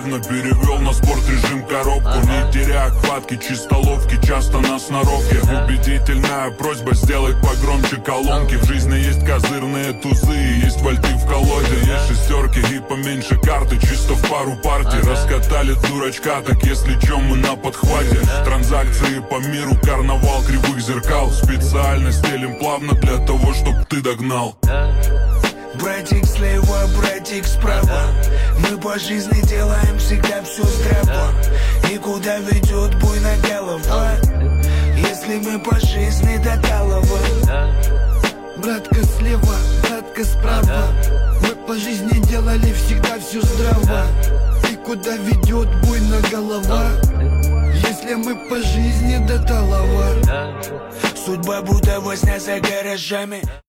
словно перевел на спорт-режим коробку. Не теряя хватки, чисто ловки, часто на сноровке. Убедительная просьба, сделай погромче колонки. В жизни есть козырные тузы, есть вальты в колоде. Есть шестерки и поменьше карты, чисто в пару партий. Раскатали дурачка, так если чё, мы на подхвате. Транзакции по миру, карнавал кривых зеркал. Специально стелим плавно для того, чтоб ты догнал. Братик слева, братик справа. Мы по жизни делаем всегда все здраво. И куда ведет буйная голова, если мы по жизни до талого. Братка слева, братка справа. Мы по жизни делали всегда все здраво. И куда ведет буйная голова, если мы по жизни до талого. Судьба будто возня за гаражами.